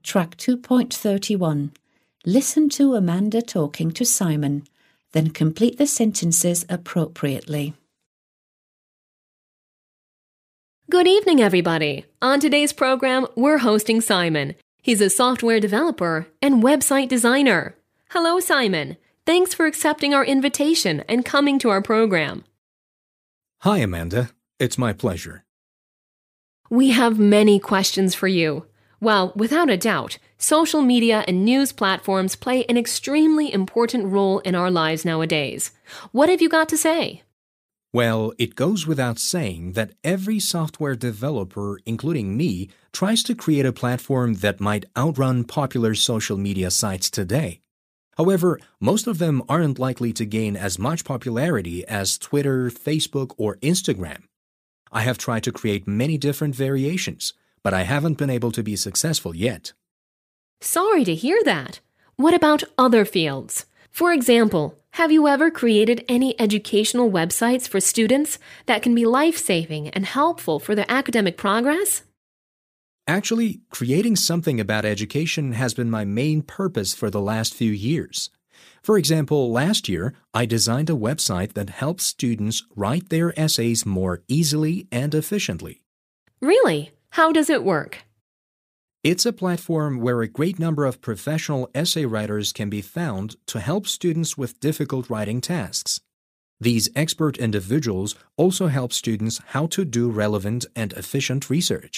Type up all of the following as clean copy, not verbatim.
Track 2.31. Listen to Amanda talking to Simon, then complete the sentences appropriately. Good evening, everybody. On today's program, we're hosting Simon. He's a software developer and website designer. Hello, Simon. Thanks for accepting our invitation and coming to our program. Hi, Amanda. It's my pleasure. We have many questions for you. Well, without a doubt, social media and news platforms play an extremely important role in our lives nowadays. What have you got to say? Well, it goes without saying that every software developer, including me, tries to create a platform that might outrun popular social media sites today. However, most of them aren't likely to gain as much popularity as Twitter, Facebook, or Instagram. I have tried to create many different variations, but I haven't been able to be successful yet. Sorry to hear that. What about other fields? For example, have you ever created any educational websites for students that can be life-saving and helpful for their academic progress? Actually, creating something about education has been my main purpose for the last few years. For example, last year, I designed a website that helps students write their essays more easily and efficiently. Really? How does it work? It's a platform where a great number of professional essay writers can be found to help students with difficult writing tasks. These expert individuals also help students how to do relevant and efficient research.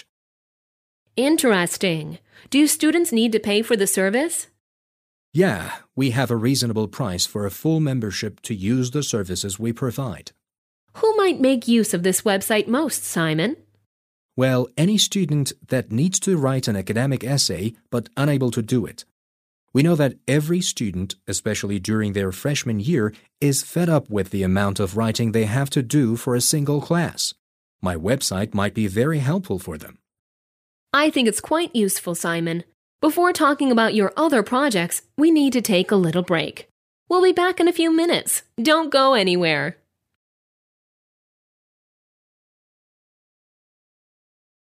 Interesting. Do students need to pay for the service? Yeah, we have a reasonable price for a full membership to use the services we provide. Who might make use of this website most, Simon? Well, any student that needs to write an academic essay but unable to do it. We know that every student, especially during their freshman year, is fed up with the amount of writing they have to do for a single class. My website might be very helpful for them. I think it's quite useful, Simon. Before talking about your other projects, we need to take a little break. We'll be back in a few minutes. Don't go anywhere.